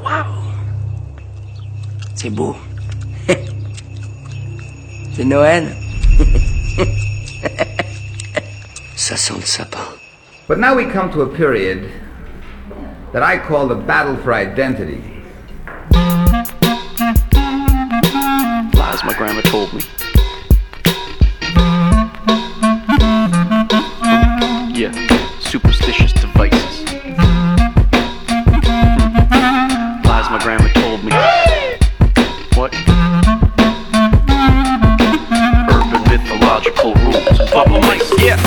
C'est beau. C'est Noël. Ça sent le sapin. But now we come to a period that I call the battle for identity. Lies my grandma told me. Yeah, superstitious devices. Lies my grandma told me. What? Urban mythological rules and bubble mice. Yeah.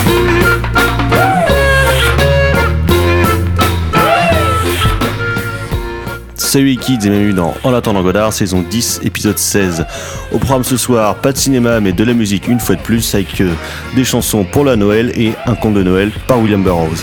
Salut les kids et bienvenue dans En attendant Godard, saison 10, épisode 16. Au programme ce soir, pas de cinéma mais de la musique une fois de plus avec des chansons pour la Noël et un conte de Noël par William Burroughs.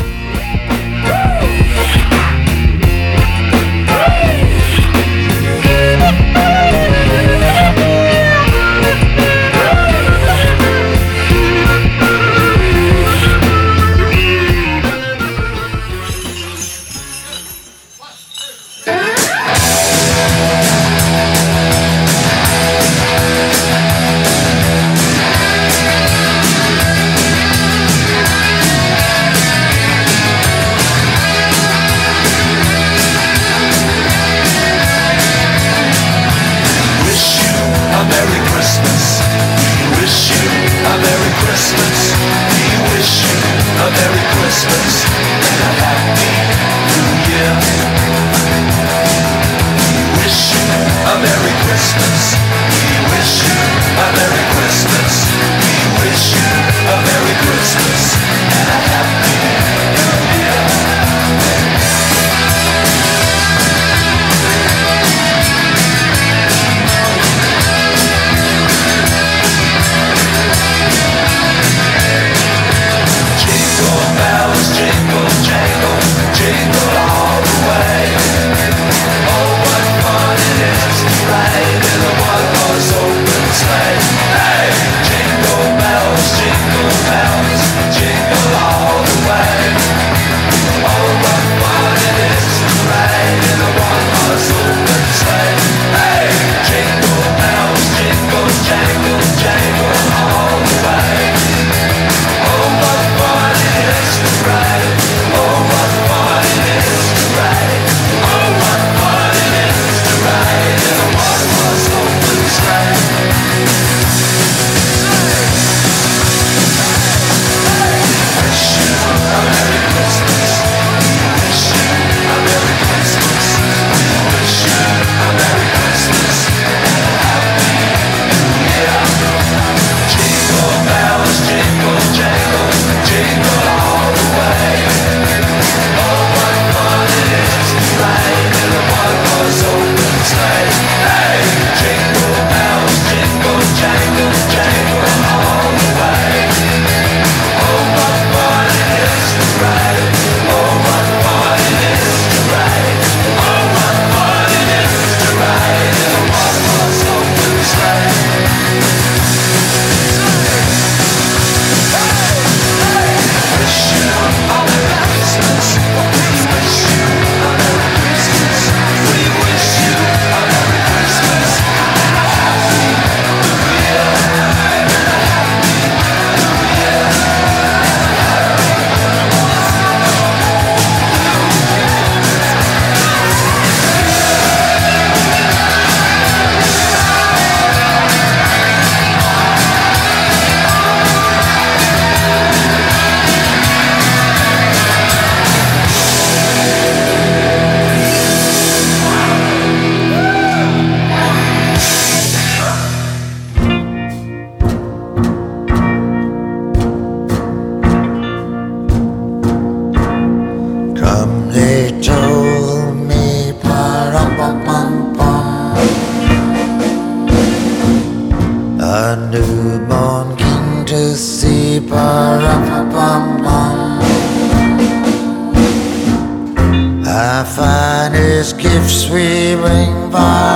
Our finest gifts we bring,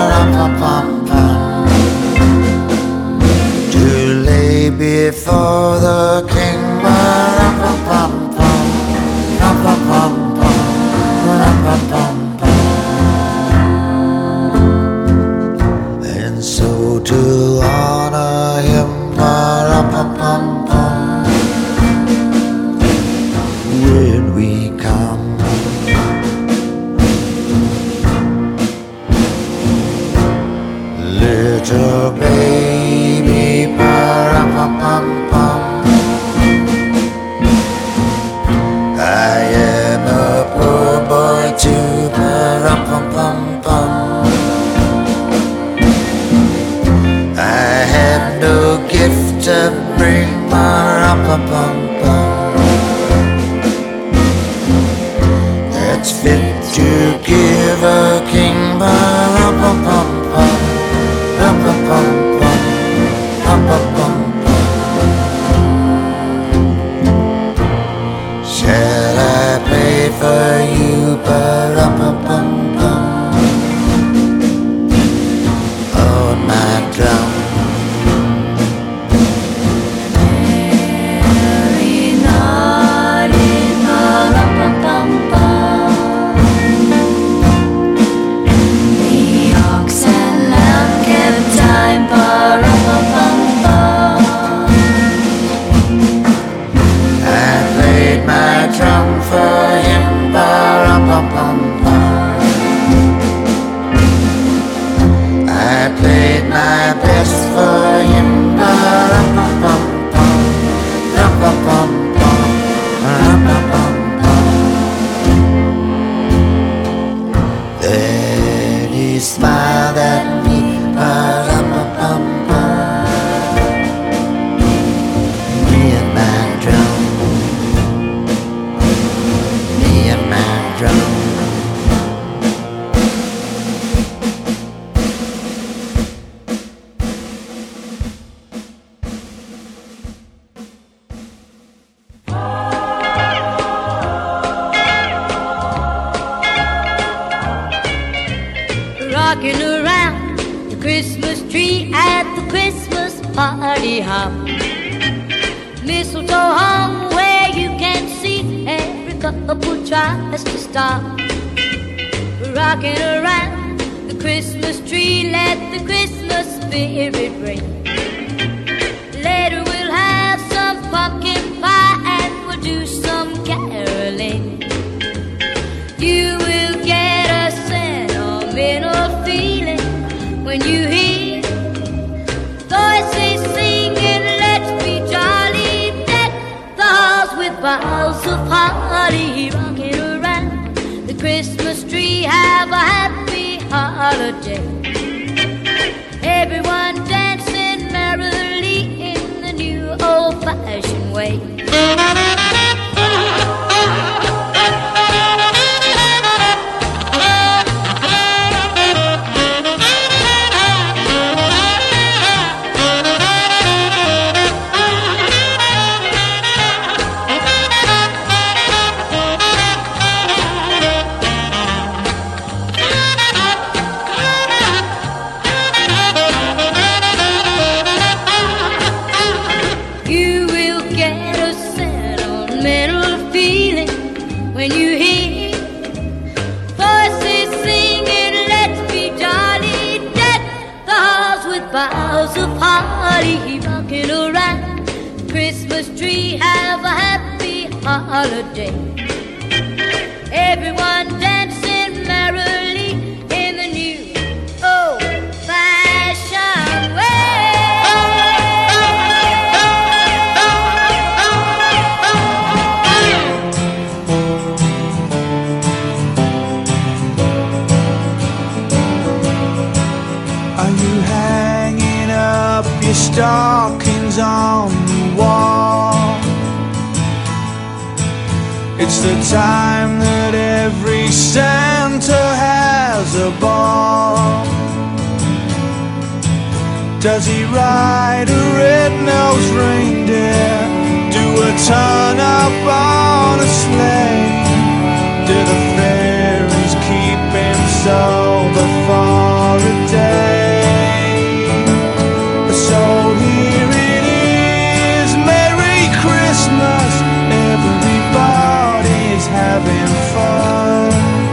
ba-rum-pum-pum-pum, to lay before the King, ba-rum-pum-pum-pum, rum-pum-pum-pum, rum-pum-pum-pum. that's fit to give a king. Ba-rum-pum-pum-pum, rum-pum-pum-pum, rum-pum-pum-pum. Shall I play for you? Ba-rum-pum-pum-pum. Oh, my drum. Then he smiled at me. Me and my drum. Me and my drum. Rocking around the Christmas tree at the Christmas party hop. Mistletoe hung where you can see every couple tries to stop. Rocking around the Christmas tree, let the Christmas spirit ring. Later we'll have some pumpkin pie and we'll do some caroling. You will get a sentimental feeling when you hear voices singing, let's be jolly, deck the halls with boughs of holly. Rocking around the Christmas tree, have a happy holiday. Everyone dancing merrily in the new old-fashioned way. When you hear voices singing, let's be jolly, deck the halls with boughs of holly. Rocking around the Christmas tree, have a happy holiday. Everyone dancing merrily in the new old-fashioned way. Your stockings on the wall. It's the time that every Santa has a ball. Does he ride a red-nosed reindeer? Do a turn up on a sleigh? Do the fairies keep him sober for a day? So here it is, Merry Christmas, everybody's having fun.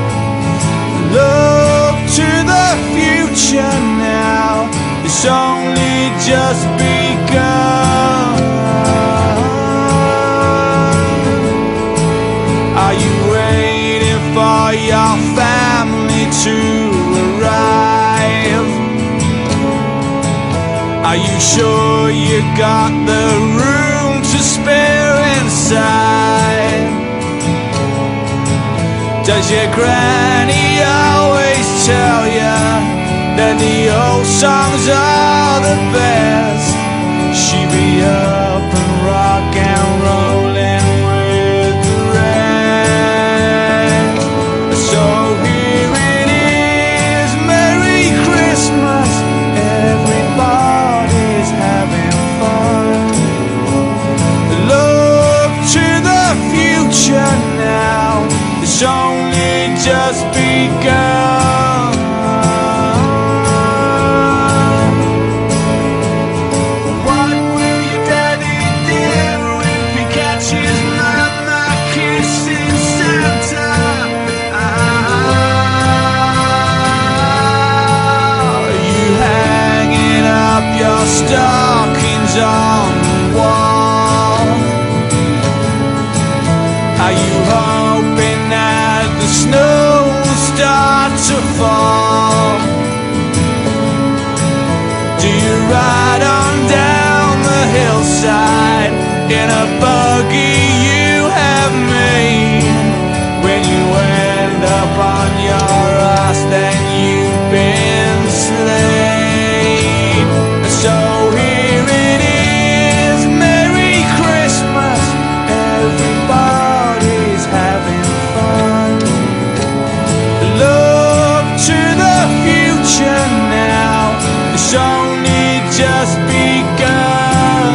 Look to the future now, it's only just begun. Are you waiting for your family to arrive? Are you sure you got the room to spare inside? Does your granny always tell you that the old songs are the best? She be up and rock and rolling with the rest. only just begun. What will your daddy do if he catches mama kissing Santa? Are you hanging up your stockings on the wall? Are you hoping that the snow will start to fall? Do you ride on down the hillside in a buggy you have made? When you end up on your ass, then you've been slayed. So here it is, Merry Christmas, everybody's having fun. Look to the future now, it's only just begun.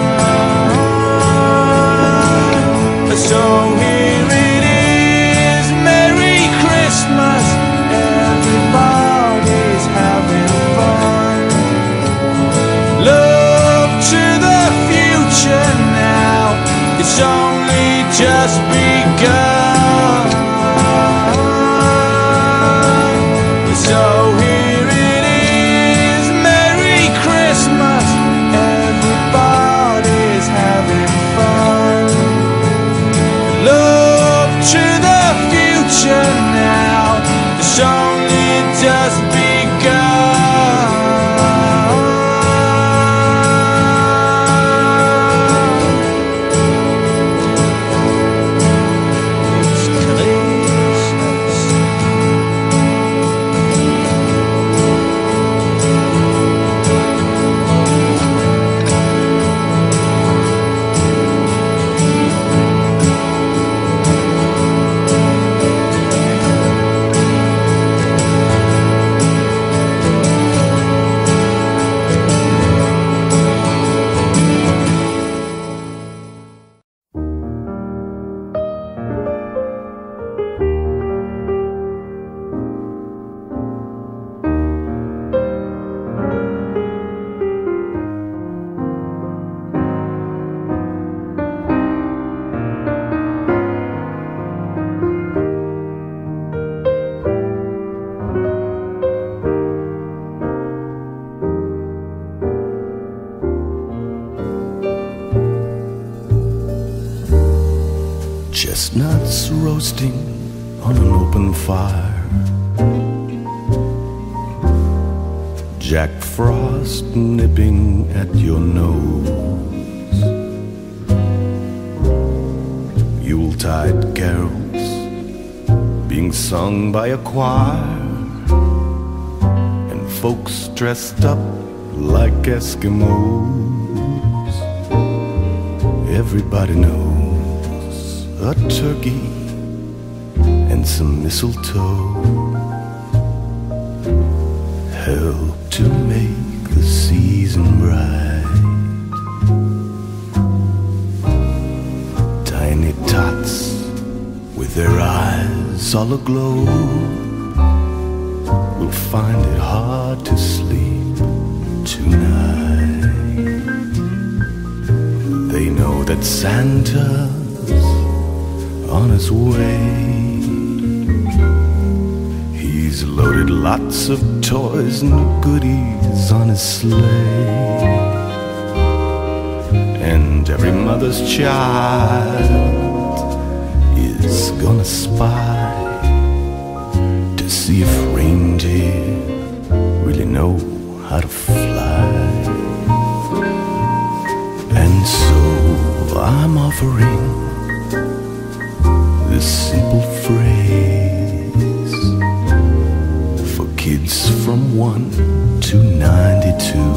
So here it is, Merry Christmas, everybody's having fun. Look to the future now, it's only just begun. So here it is, Merry Christmas, everybody's having fun. Look to the future now, it's only just begun. It's Christmas. Chestnuts roasting on an open fire, Jack Frost nipping at your nose, Yuletide carols being sung by a choir, and folks dressed up like Eskimos. Everybody knows a turkey and some mistletoe help to make the season bright. Tiny tots with their eyes all aglow will find it hard to sleep tonight. They know that Santa's on his way. He's loaded lots of toys and goodies on his sleigh, and every mother's child is gonna spy to see if reindeer really know how to fly. And so I'm offering this simple phrase for kids from 1 to 92.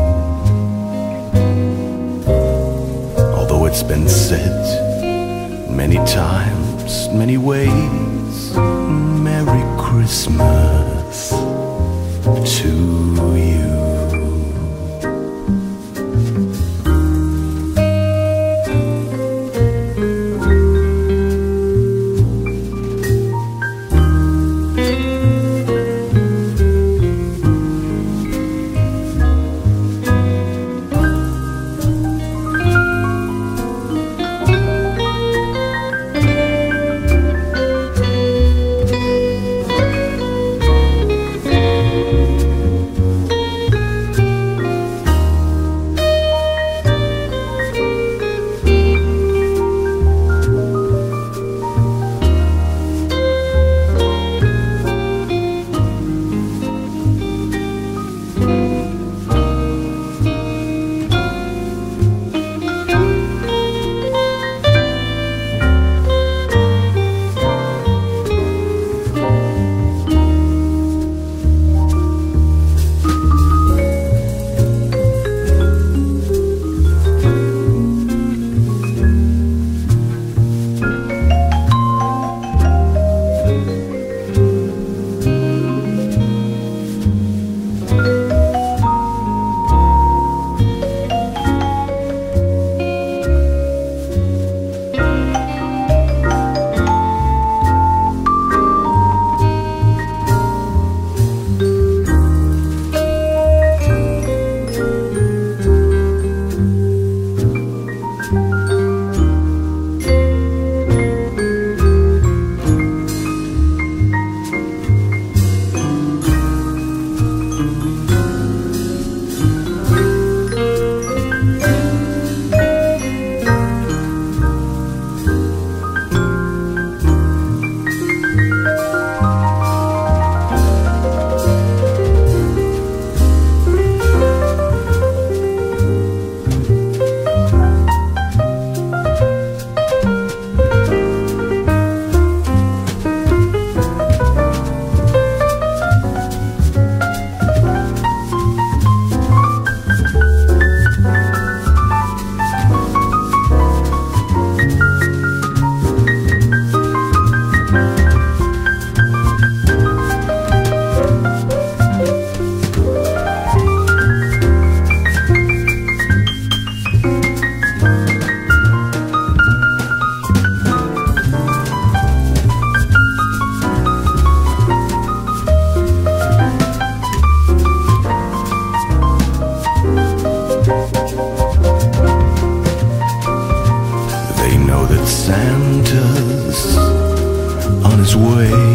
Although it's been said many times, many ways, Merry Christmas to you.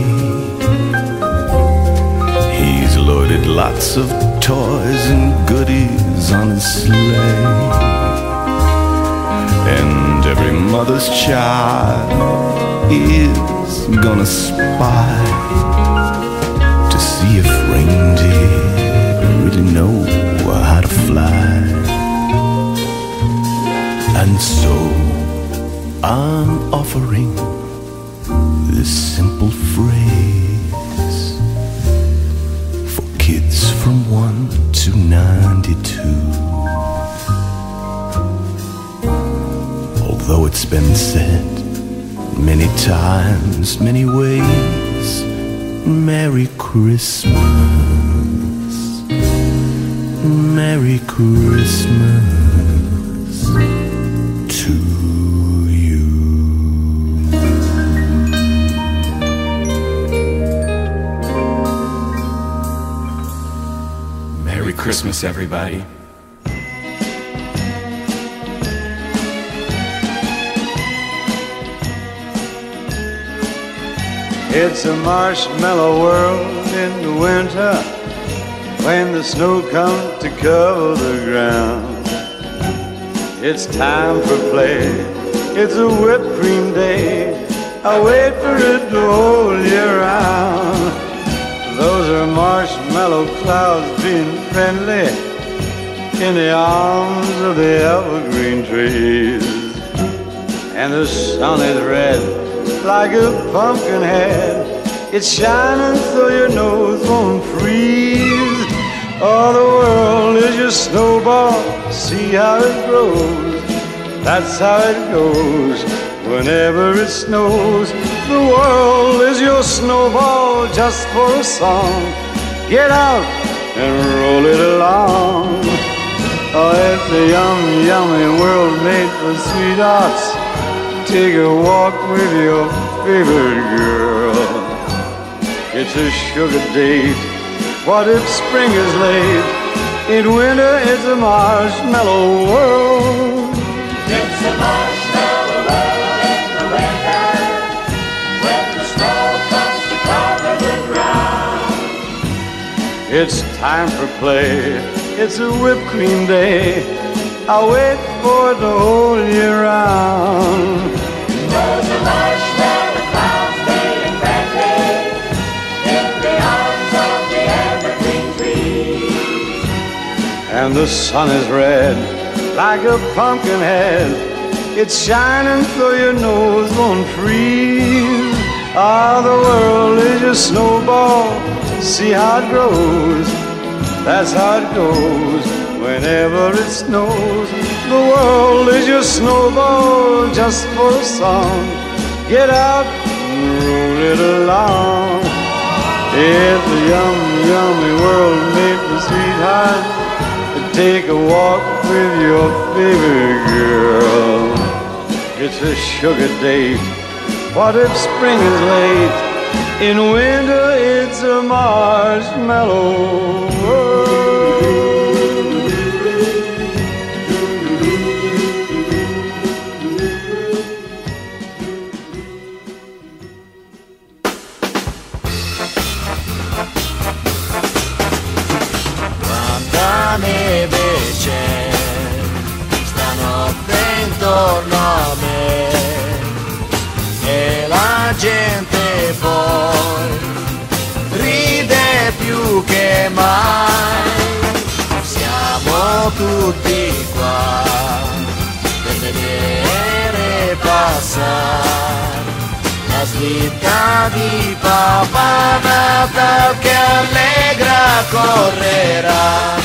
He's loaded lots of toys and goodies on his sleigh. And every mother's child is gonna spy to see if reindeer really know how to fly. And so I'm offering this simple phrase for kids from 1 to 92. Although it's been said many times, many ways, Merry Christmas, Merry Christmas to you. Merry Christmas, everybody. It's a marshmallow world in the winter when the snow comes to cover the ground. It's time for play, it's a whipped cream day. I wait for it the whole year round. Those are marshmallow clouds being friendly in the arms of the evergreen trees. And the sun is red like a pumpkin head. It's shining so your nose won't freeze. Oh, the world is your snowball, see how it grows. That's how it goes whenever it snows. The world is your snowball just for a song. Get out and roll it along. Oh, it's a yummy, yummy world made for sweethearts. Take a walk with your favorite girl. It's a sugar date. What if spring is late? In winter it's a marshmallow world. It's a marshmallow world in the winter when the snow comes to cover the ground. It's time for play. It's a whipped cream day. I wait for it the whole year round. Those are marshmallow clouds being friendly in the arms of the evergreen trees. And the sun is red like a pumpkin head. It's shining so your nose won't freeze. Ah, the world is your snowball, see how it grows. That's how it goes whenever it snows. The world is your snowball just for a song. Get out and roll it along. It's a yummy, yummy world made for sweethearts. Take a walk with your favorite girl. It's a sugar date. What if spring is late? In winter it's a marshmallow world. Quanta neve c'è stanotte intorno a me e la gente poi ride più che mai. Siamo tutti qua per vedere passare la slitta di Papà Natale che allegra correrà.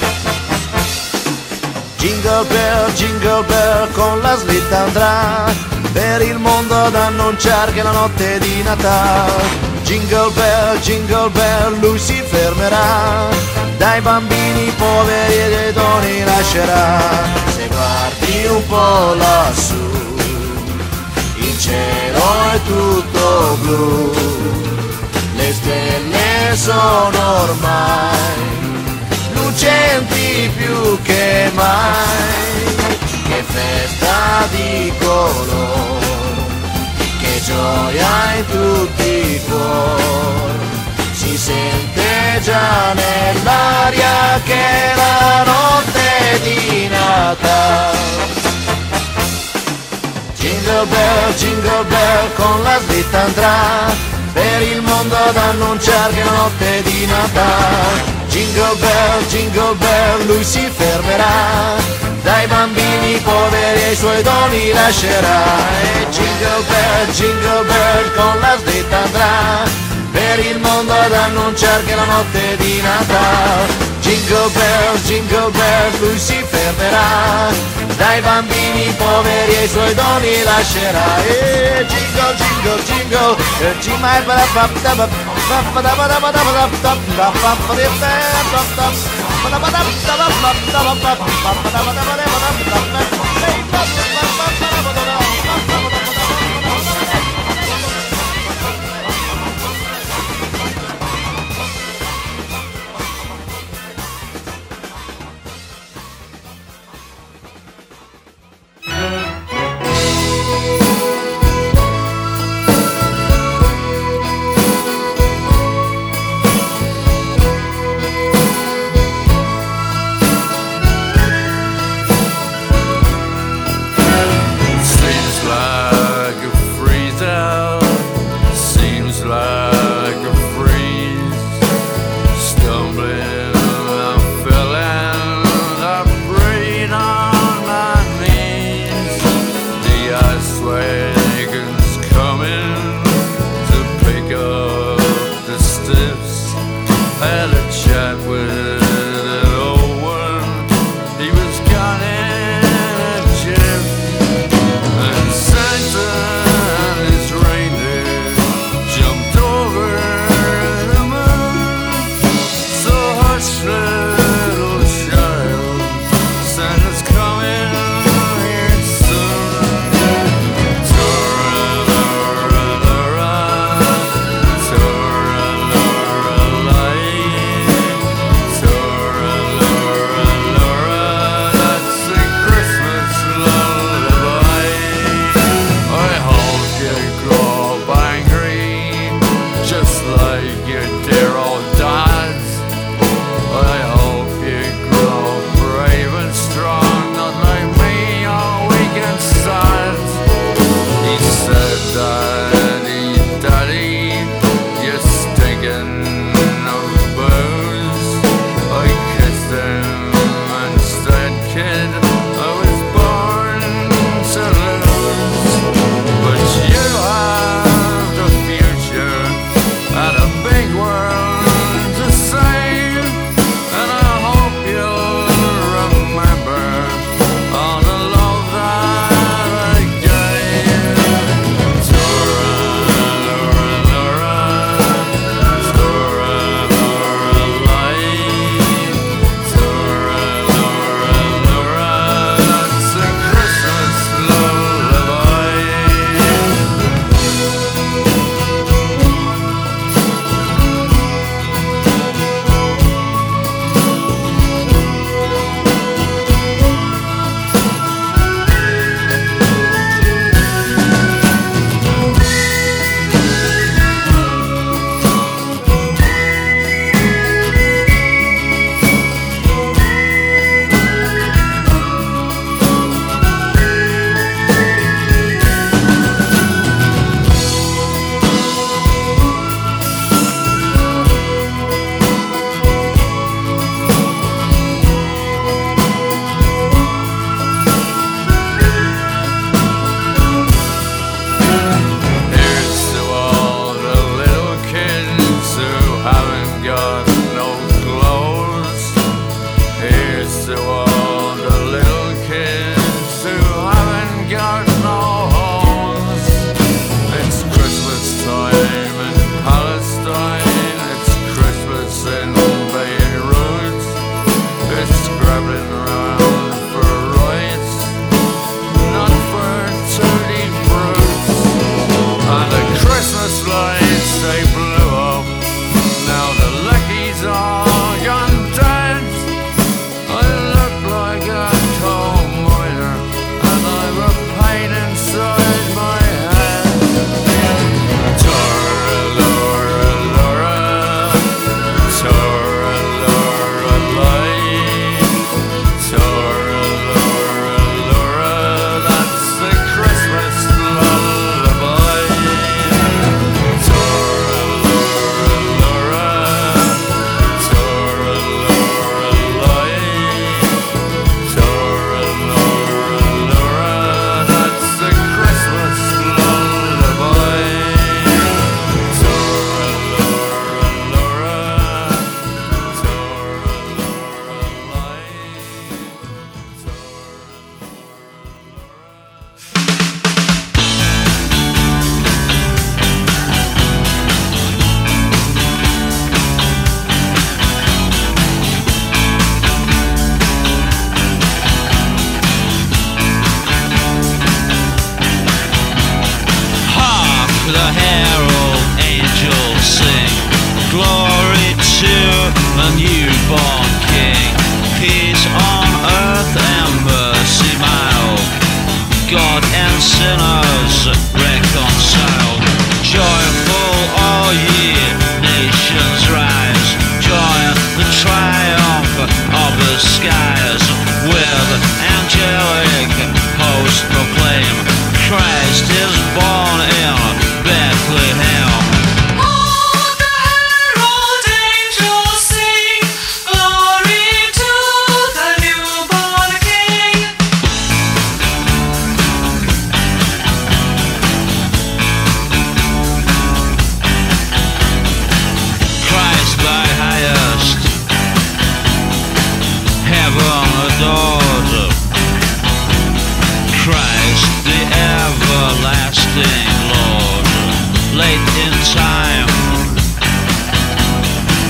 Jingle bell con la slitta andrà per il mondo ad annunciare che la notte è di Natale. Jingle bell, lui si fermerà, dai bambini poveri e dai doni lascerà. Se guardi un po' lassù, il cielo è tutto blu, le stelle sono ormai lucenti più che mai. Che festa di colore, che gioia in tutti i cuori. Si sente già nell'aria che è la notte di Natale. Jingle bell, con la slitta andrà per il mondo ad annunciare che è la notte di Natale. Jingle bell, lui si fermerà, dai bambini poveri e i suoi doni lascerà. E jingle bell, con la slitta andrà per il mondo ad annunciare che è la notte di Natale. Jingle bell, lui si fermerà, dai bambini poveri e i suoi doni lascerà. E jingle, jingle, big world.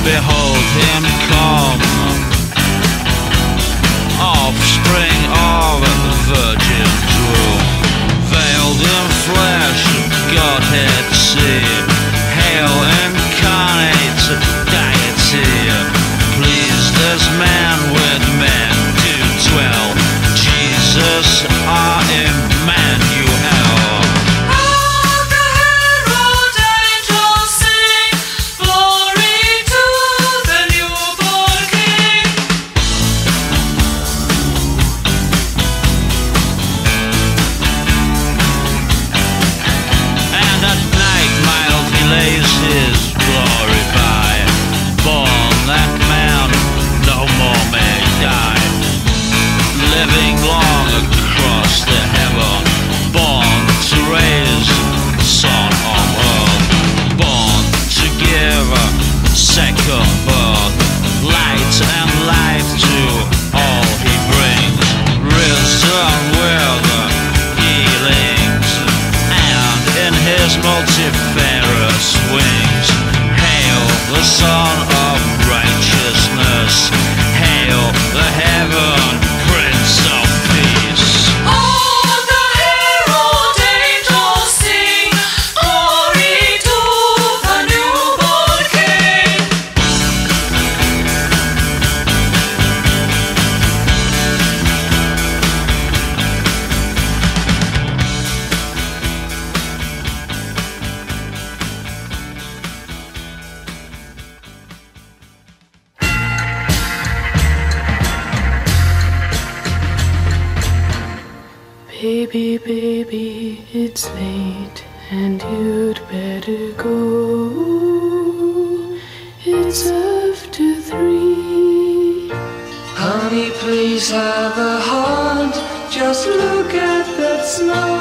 behold him come, offspring of the virgin's womb, veiled in flesh, Godhead see, hail incarnate deity, please this man with men do dwell, Jesus our Emmanuel. Living long across the heaven, born to raise the son on earth, born to give a second birth, light and life to all he brings, risen with healings, and in his multifarious wings, hail the Son of Righteousness, hail the heaven Prince of Peace. All the herald angels sing, glory to the newborn King. Baby, baby, it's late and you'd better go. It's after 3. Honey, please have a heart. Just look at that snow.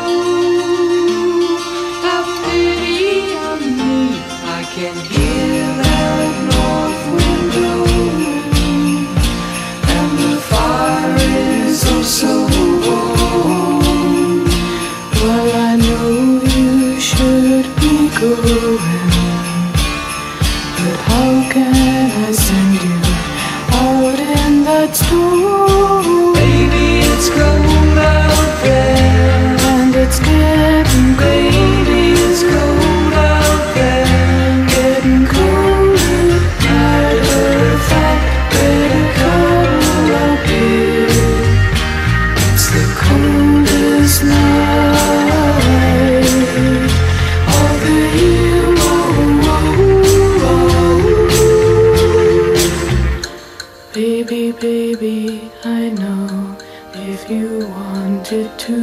Have pity on me. I can hear that north wind blowing, and the fire is oh so warm. Well, I know you should be going, but how can I send you out in that storm? Baby, it's cold out there, and it's getting cold. baby, it's cold out there, Getting colder, matter of fact, better cuddle up here. It's the coldest night of the year. Baby, baby, I know if you wanted to,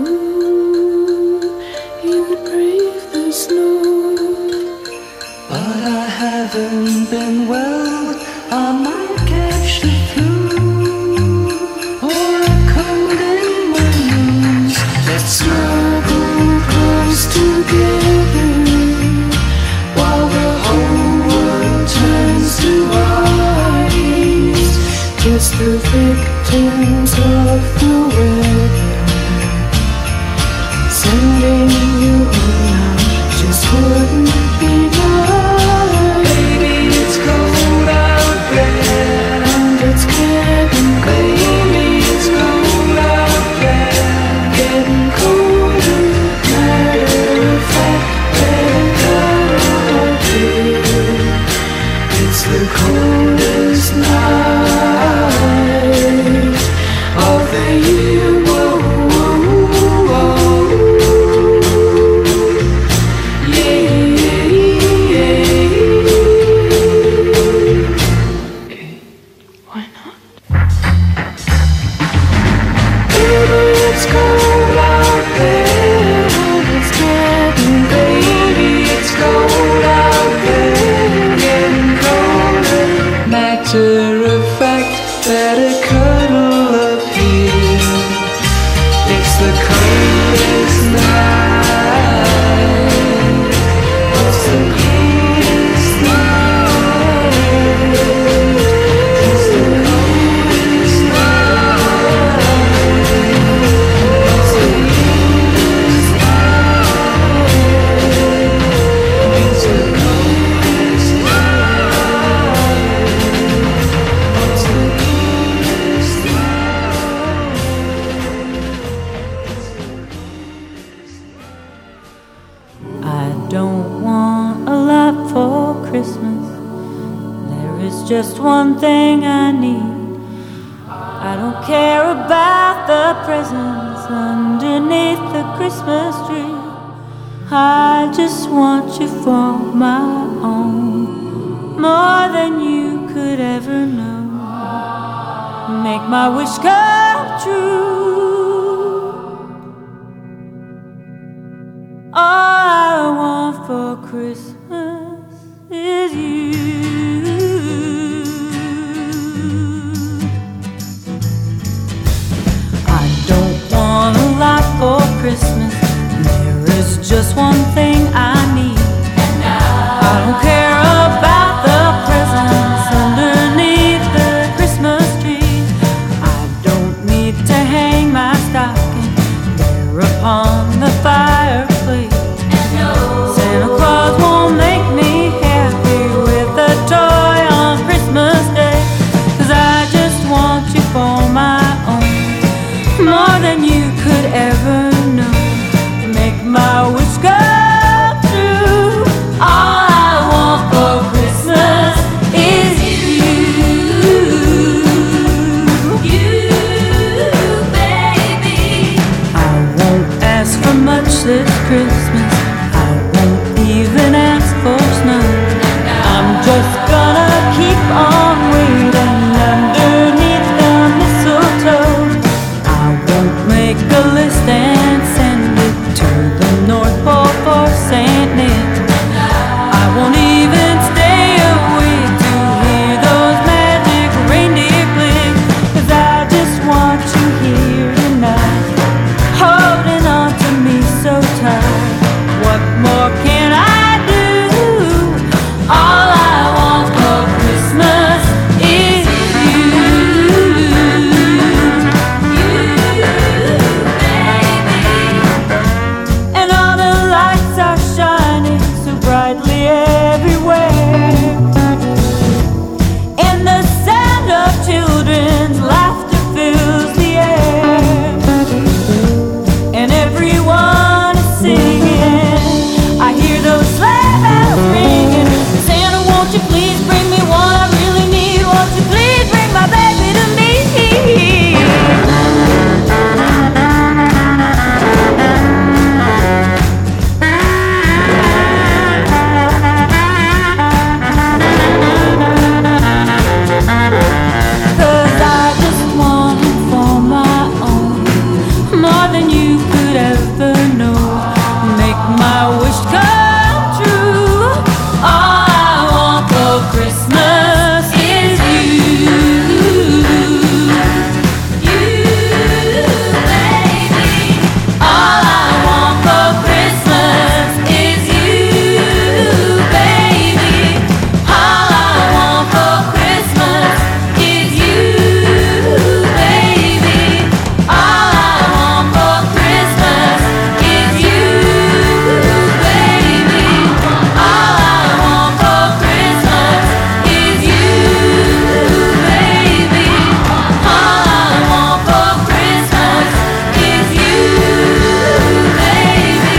you'd brave the snow. but I haven't been well. I might catch the flu or a cold in my nose. Let's snuggle close together while the whole world turns to ice. Just the victims of the weather, sending you home now just wouldn't be nice. Baby, it's cold out there, And it's getting baby, it's cold out there, getting colder, matter of fact, better cuddle up here. It's the coldest night of the year. Whoa, whoa, whoa. Yeah, yeah, yeah. Okay, why not? Baby, it's cold out there, and it's getting baby, it's cold out there, getting colder. Matter of fact, better cuddle up here. It's the coldest night. It's the coldest night. It's the coldest night. It's the coldest night. It's the coldest night. just one thing I need. I don't care about the presents underneath the Christmas tree. I just want you for my own, more than you could ever know. Make my wish come true. All I want for Christmas is you. I don't want a lot for Christmas. There is just one thing I need. I don't care about the presents underneath the Christmas tree. I don't need to hang my stocking there upon the fireplace. Santa Claus won't make me happy with a toy on Christmas Day. 'Cause I just want you for my own, more than you could ever know. Make my wish come true. All I want for Christmas is you. You, baby. I won't ask for much this Christmas. I won't even ask for snow. I'm just gonna keep on waiting underneath the mistletoe. I won't make a list and send it to the North Pole for Saint Nick. I won't even stay awake to hear those magic reindeer click. 'Cause I just want you here tonight, holding on to me so tight. What more can I do? All I want for Christmas is you. And all the lights are shining so brightly everywhere. And the sound of children's laughter fills the air. And everyone is singing. I hear those sleigh bells ringing. Santa, won't you please bring me one I really need? Won't you please bring my baby to me? Cause I just want it for my own, more than you could ever know. Make my wish come true. All I want for Christmas is you. You, baby. All I want for Christmas is you, baby. All I want for Christmas is you, baby. All I want for Christmas is you, baby. All I want for Christmas is you, baby. All I want for Christmas is you, baby.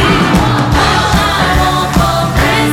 All I want for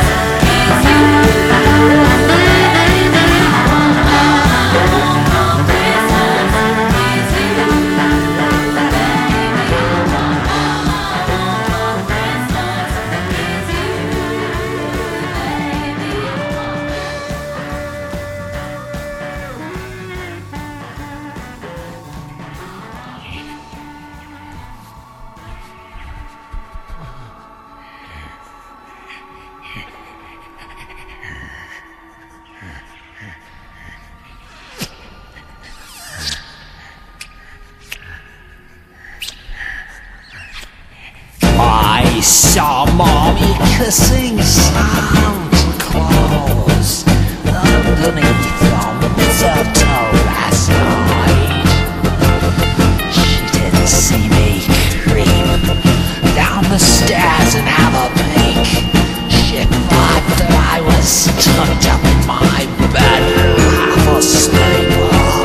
I saw Mommy kissing Santa Claus underneath the mistletoe last night. She didn't see me creep down the stairs and have a peek. She thought that I was tucked up in my bed, half asleep.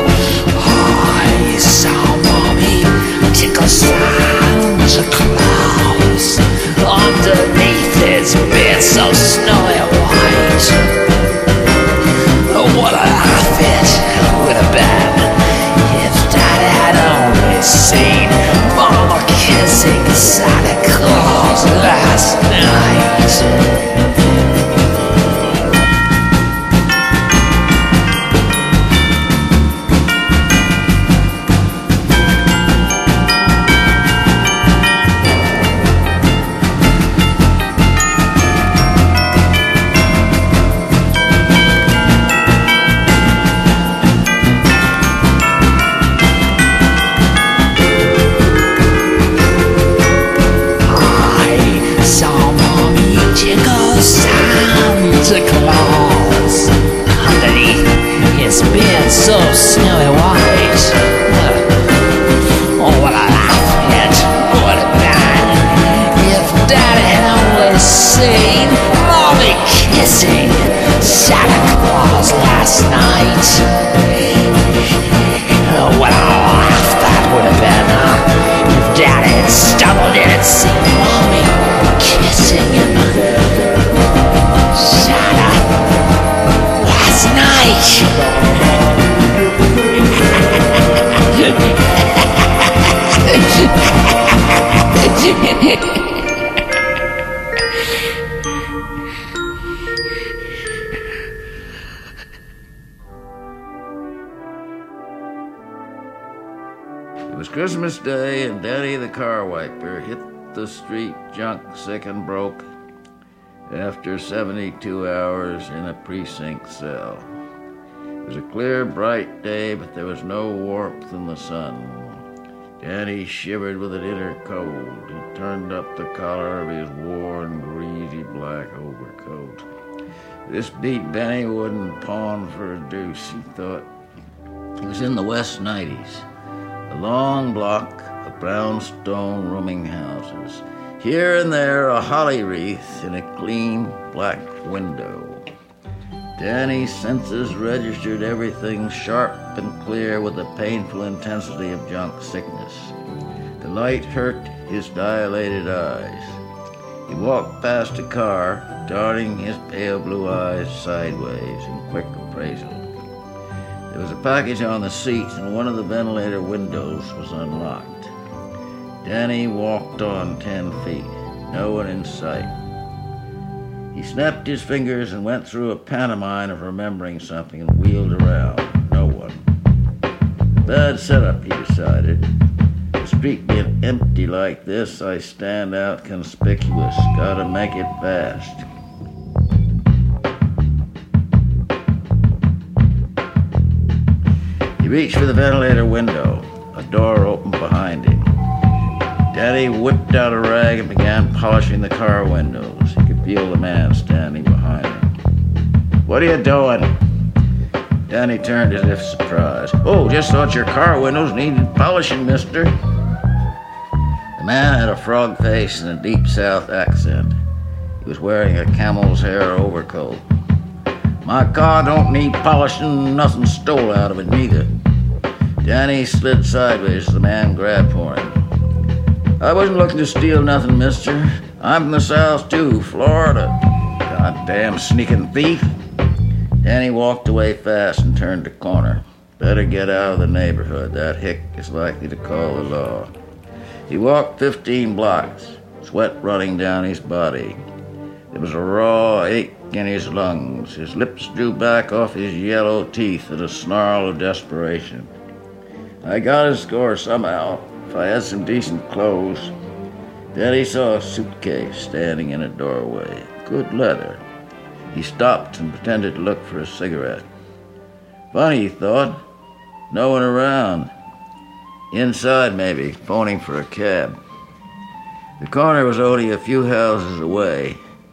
I saw Mommy tickle Santa Claus underneath his beard so snowy white. What a so snowy white. Oh, what a laugh yet, what a bad. If Daddy had only seen Mommy kissing Santa Claus last night. Oh, what a laugh that would have been, if Daddy had stumbled in and seen Mommy kissing him. Santa last night. It was Christmas Day, and Danny the car wiper hit the street junk sick and broke after 72 hours in a precinct cell. It was a clear, bright day, but there was no warmth in the sun. Danny shivered with an inner cold. He turned up the collar of his worn, greasy black overcoat. This beat Benny wouldn't pawn for a deuce, he thought. He was in the West 90s. A long block of brownstone rooming houses. Here and there a holly wreath in a clean black window. Danny's senses registered everything sharp and clear with the painful intensity of junk sickness. The light hurt his dilated eyes. He walked past a car, darting his pale blue eyes sideways in quick appraisal. There was a package on the seat, and one of the ventilator windows was unlocked. Danny walked on 10 feet, no one in sight. He snapped his fingers and went through a pantomime of remembering something and wheeled around. No one. Bad setup, he decided. The street being empty like this, I stand out conspicuous. Gotta make it fast. He reached for the ventilator window. A door opened behind him. Danny whipped out a rag and began polishing the car windows. He could feel the man standing behind him. "What are you doing?" Danny turned as if surprised. "Oh, just thought your car windows needed polishing, mister." The man had a frog face and a deep South accent. He was wearing a camel's hair overcoat. "My car don't need polishing, nothing stole out of it neither." Danny slid sideways as the man grabbed for him. "I wasn't looking to steal nothing, mister. I'm from the South too, Florida. Goddamn sneaking thief." Danny walked away fast and turned the corner. Better get out of the neighborhood. That hick is likely to call the law. He walked 15 blocks, sweat running down his body. There was a raw ache in his lungs. His lips drew back off his yellow teeth in a snarl of desperation. "I got to score somehow, if I had some decent clothes." Then he saw a suitcase standing in a doorway. Good leather. He stopped and pretended to look for a cigarette. Funny, he thought. No one around. Inside, maybe, phoning for a cab. The corner was only a few houses away.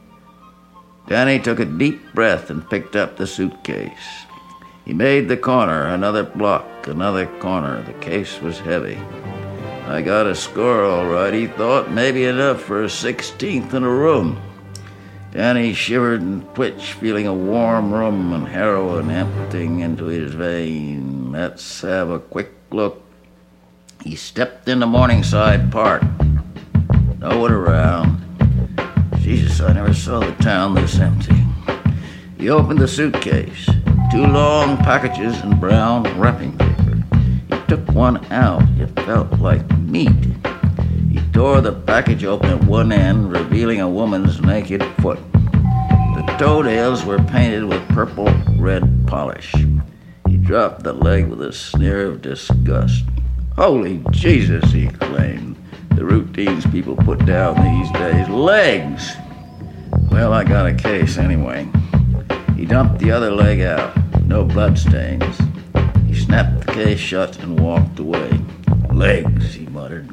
Danny took a deep breath and picked up the suitcase. He made the corner, another block, another corner. The case was heavy. "I got a score all right," he thought. "Maybe enough for a 16th in a room." Danny shivered and twitched, feeling a warm room and heroin emptying into his vein. "Let's have a quick look." He stepped into Morningside Park. No one around. Jesus, I never saw the town this empty. He opened the suitcase. 2 long packages in brown wrapping paper. He took one out. It felt like meat. He tore the package open at one end, revealing a woman's naked foot. The toenails were painted with purple-red polish. He dropped the leg with a sneer of disgust. "Holy Jesus," he exclaimed. The routines people put down these days. Legs! Well, I got a case anyway. He dumped the other leg out. No bloodstains. He snapped the case shut and walked away. "Legs," he muttered.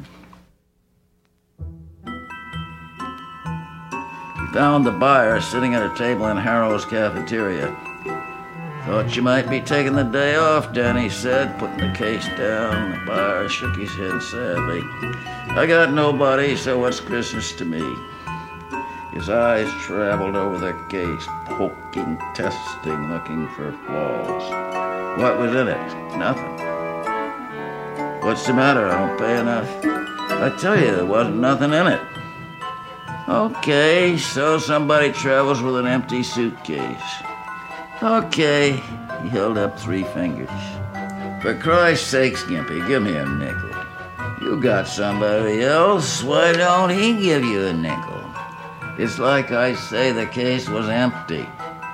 He found the buyer sitting at a table in Harrow's cafeteria. Thought you might be taking the day off, Danny said, putting the case down. The buyer shook his head sadly. I got nobody, so what's Christmas to me? His eyes traveled over the case, poking, testing, looking for flaws. What was in it? Nothing. What's the matter? I don't pay enough. I tell you, there wasn't nothing in it. Okay, so somebody travels with an empty suitcase. Okay, he held up 3 fingers. For Christ's sakes, Gimpy, give me a nickel. You got somebody else, why don't he give you a nickel? It's like I say the case was empty.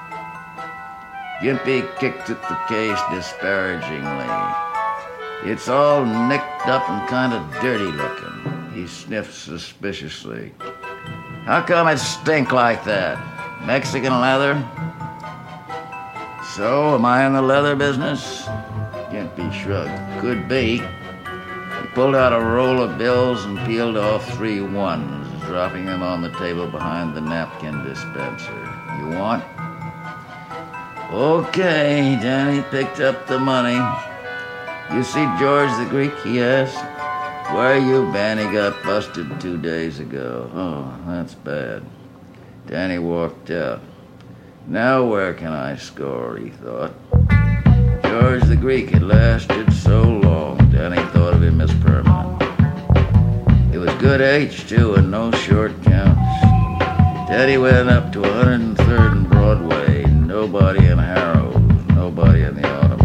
Gimpy kicked at the case disparagingly. It's all nicked up and kind of dirty looking. He sniffed suspiciously. How come it stink like that? Mexican leather? So, am I in the leather business? Gimpy shrugged. Could be. He pulled out a roll of bills and peeled off 3 ones, dropping them on the table behind the napkin dispenser. You want? Okay, Danny picked up the money. You see George the Greek, he asked. Where you been? He got busted 2 days ago. Oh, that's bad. Danny walked out. Now where can I score, he thought. George the Greek had lasted so long, Danny thought of him as permanent. It was good H, too, and no short counts. Danny went up to 103rd and Broadway. Nobody in Harrow's, nobody in the Automat.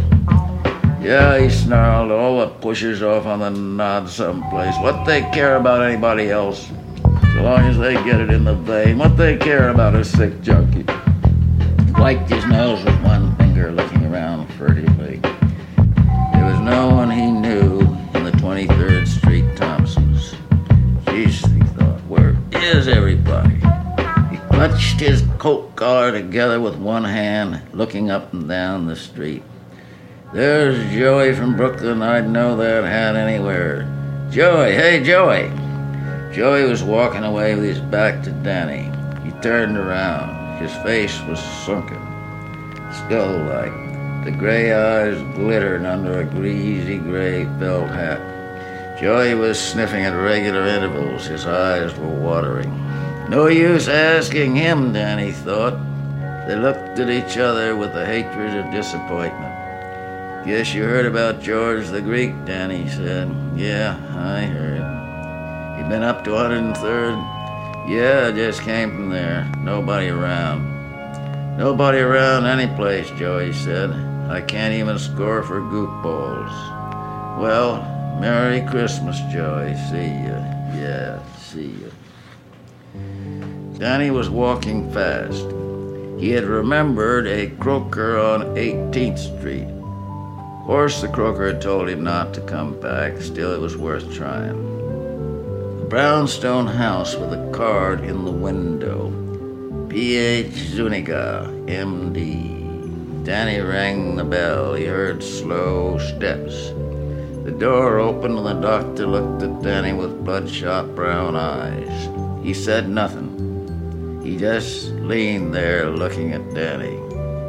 Yeah, he snarled, all the pushers off on the nod someplace. What they care about anybody else? So long as they get it in the vein. What they care about a sick junkie? Wiped his nose with one finger, looking around furtively. There was no one he knew in the 23rd Street Thompsons. Jeez, he thought, where is everybody? He clutched his coat collar together with one hand, looking up and down the street. There's Joey from Brooklyn. I'd know that hat anywhere. Joey, hey, Joey. Joey was walking away with his back to Danny. He turned around. His face was sunken, skull-like. The gray eyes glittered under a greasy gray felt hat. Joey was sniffing at regular intervals. His eyes were watering. No use asking him, Danny thought. They looked at each other with the hatred of disappointment. Guess you heard about George the Greek, Danny said. Yeah, I heard. You been up to 103rd? Yeah, I just came from there. Nobody around. Nobody around any place, Joey said. I can't even score for goofballs. Well, Merry Christmas, Joey. See ya. Yeah, see ya. Danny was walking fast. He had remembered a croaker on 18th Street. Of course, the croaker had told him not to come back. Still, it was worth trying. A brownstone house with a card in the window. P.H. Zuniga, M.D. Danny rang the bell. He heard slow steps. The door opened and the doctor looked at Danny with bloodshot brown eyes. He said nothing. He just leaned there looking at Danny.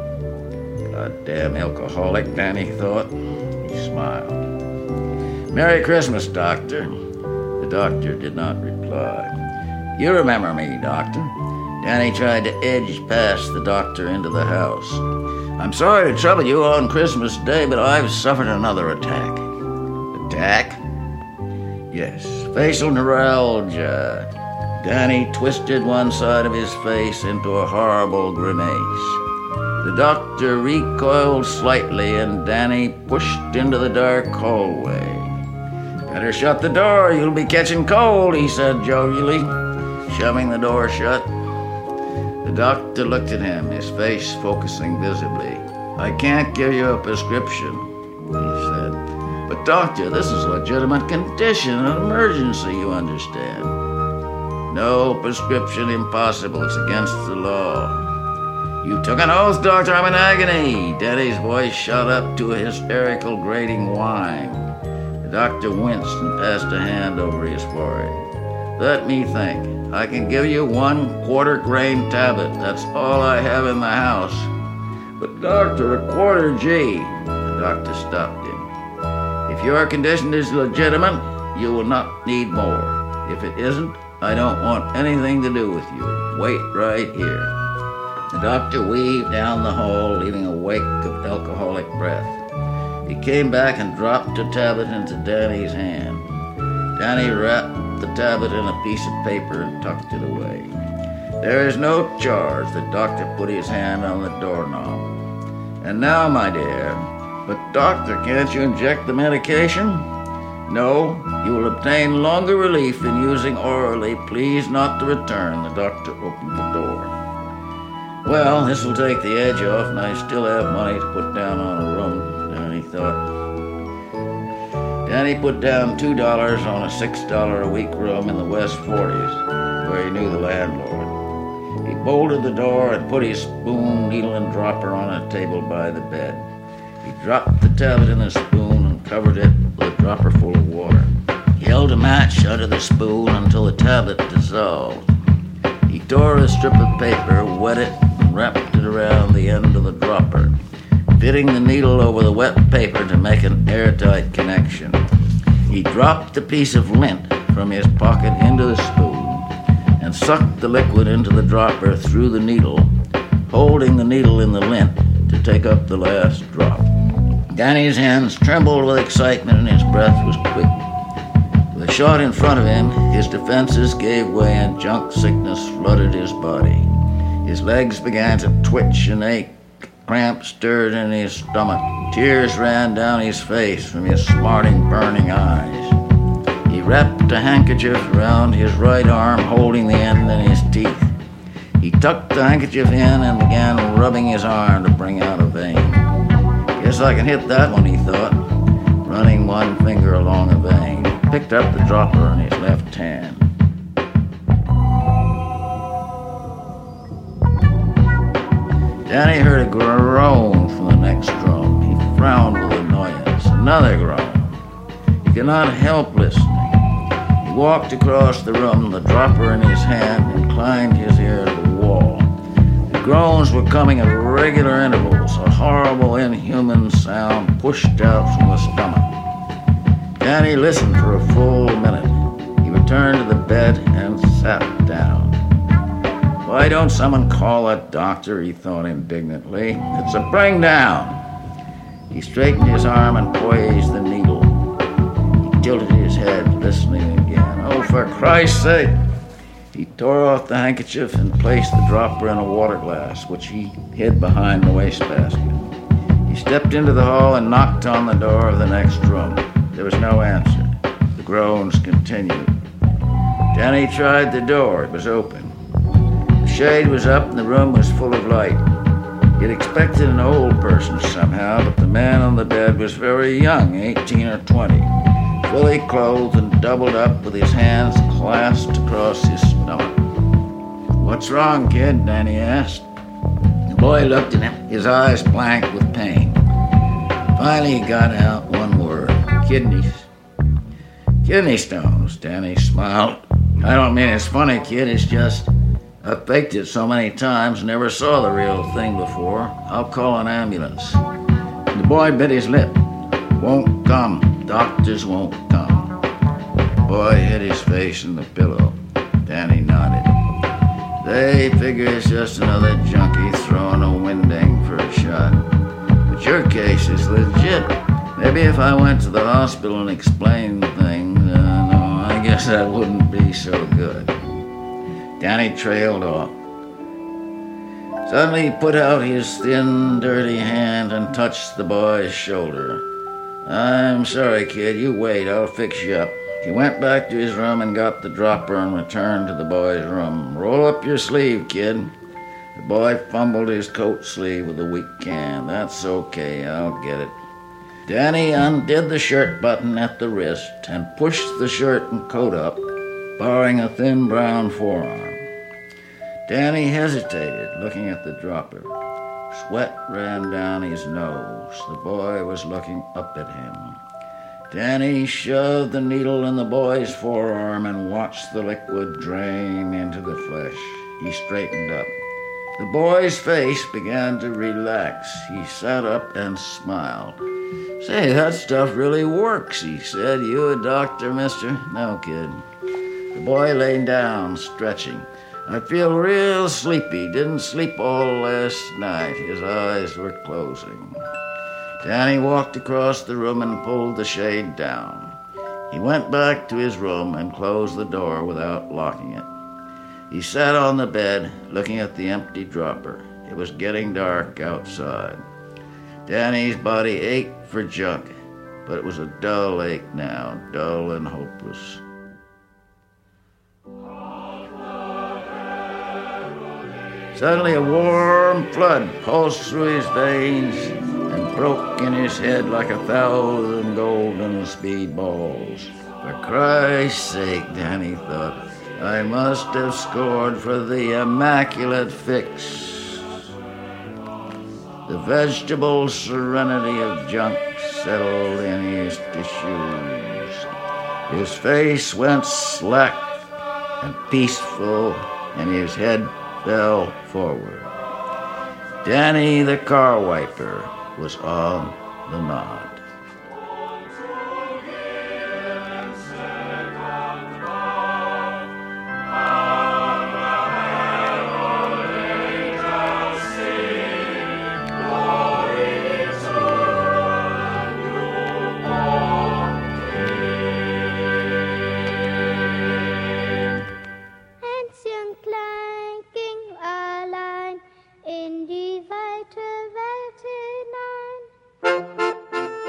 Goddamn alcoholic, Danny thought. He smiled. Merry Christmas, Doctor. The doctor did not reply. You remember me, Doctor. Danny tried to edge past the doctor into the house. I'm sorry to trouble you on Christmas Day, but I've suffered another attack. Attack? Yes, facial neuralgia. Danny twisted one side of his face into a horrible grimace. The doctor recoiled slightly and Danny pushed into the dark hallway. Better shut the door, you'll be catching cold, he said jovially, shoving the door shut. The doctor looked at him, his face focusing visibly. I can't give you a prescription, he said. But doctor, this is a legitimate condition, an emergency, you understand. No prescription impossible, it's against the law. You took an oath, Doctor, I'm in agony. Danny's voice shot up to a hysterical, grating whine. The doctor winced and passed a hand over his forehead. Let me think. I can give you 1 quarter grain tablet. That's all I have in the house. "But doctor, a quarter G." The doctor stopped him. "If your condition is legitimate, you will not need more. If it isn't, I don't want anything to do with you. Wait right here." The doctor weaved down the hall, leaving a wake of alcoholic breath. He came back and dropped a tablet into Danny's hand. Danny wrapped the tablet in a piece of paper and tucked it away. "There is no charge." The doctor put his hand on the doorknob. "And now, my dear." "But doctor, can't you inject the medication?" "No, you will obtain longer relief in using orally. Please not to return." The doctor opened the door. "Well, this will take the edge off, and I still have money to put down on a room," Danny thought. Danny put down $2 on a $6 a week room in the West 40s, where he knew the landlord. He bolted the door and put his spoon, needle, and dropper on a table by the bed. He dropped the tablet in the spoon and covered it with a dropper full of water. He held a match under the spoon until the tablet dissolved. He tore a strip of paper, wet it, and wrapped it around the end of the dropper, fitting the needle over the wet paper to make an airtight connection. He dropped a piece of lint from his pocket into the spoon and sucked the liquid into the dropper through the needle, holding the needle in the lint to take up the last drop. Danny's hands trembled with excitement and his breath was quick. With a shot in front of him, his defenses gave way and junk sickness flooded his body. His legs began to twitch and ache. Cramps stirred in his stomach. Tears ran down his face from his smarting, burning eyes. He wrapped a handkerchief around his right arm, holding the end in his teeth. He tucked the handkerchief in and began rubbing his arm to bring out a vein. "Guess I can hit that one," he thought, running one finger along a vein. He picked up the dropper in his left hand. Danny heard a groan from the next drum. He frowned with annoyance. Another groan. He could not help listening. He walked across the room, the dropper in his hand, inclined his ear to the wall. The groans were coming at regular intervals, a horrible, inhuman sound pushed out from the stomach. Danny listened for a full minute. He returned to the bed and sat down. "Why don't someone call a doctor?" he thought indignantly. "It's a bring down." He straightened his arm and poised the needle. He tilted his head, listening again. "Oh, for Christ's sake!" He tore off the handkerchief and placed the dropper in a water glass, which he hid behind the wastebasket. He stepped into the hall and knocked on the door of the next room. There was no answer. The groans continued. Danny tried the door. It was open. The shade was up and the room was full of light. He had expected an old person somehow, but the man on the bed was very young, 18 or 20, fully clothed and doubled up with his hands clasped across his stomach. "What's wrong, kid?" Danny asked. The boy looked at him, his eyes blank with pain. Finally he got out one word: "Kidneys." "Kidney stones," Danny smiled. "I don't mean it's funny, kid, it's just I've faked it so many times, never saw the real thing before. I'll call an ambulance." The boy bit his lip. "Won't come. Doctors won't come." The boy hid his face in the pillow. Danny nodded. "They figure it's just another junkie throwing a winding for a shot. But your case is legit. Maybe if I went to the hospital and explained things, no, I guess that wouldn't be so good." Danny trailed off. Suddenly he put out his thin, dirty hand and touched the boy's shoulder. "I'm sorry, kid. You wait. I'll fix you up." He went back to his room and got the dropper and returned to the boy's room. "Roll up your sleeve, kid." The boy fumbled his coat sleeve with a weak hand. "That's okay. I'll get it." Danny undid the shirt button at the wrist and pushed the shirt and coat up, barring a thin brown forearm. Danny hesitated, looking at the dropper. Sweat ran down his nose. The boy was looking up at him. Danny shoved the needle in the boy's forearm and watched the liquid drain into the flesh. He straightened up. The boy's face began to relax. He sat up and smiled. "Say, that stuff really works," he said. "You a doctor, mister?" "No, kid." The boy lay down, stretching. "I feel real sleepy. Didn't sleep all last night." His eyes were closing. Danny walked across the room and pulled the shade down. He went back to his room and closed the door without locking it. He sat on the bed, looking at the empty dropper. It was getting dark outside. Danny's body ached for junk, but it was a dull ache now, dull and hopeless. Suddenly a warm flood pulsed through his veins and broke in his head like 1,000 golden speedballs. For Christ's sake, Danny thought, I must have scored for the immaculate fix. The vegetable serenity of junk settled in his tissues. His face went slack and peaceful, and his head fell forward. Danny the car wiper was on the nod.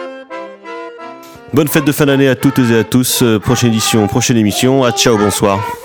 Bonne fête de fin d'année à toutes et à tous. Prochaine émission. À ciao, bonsoir.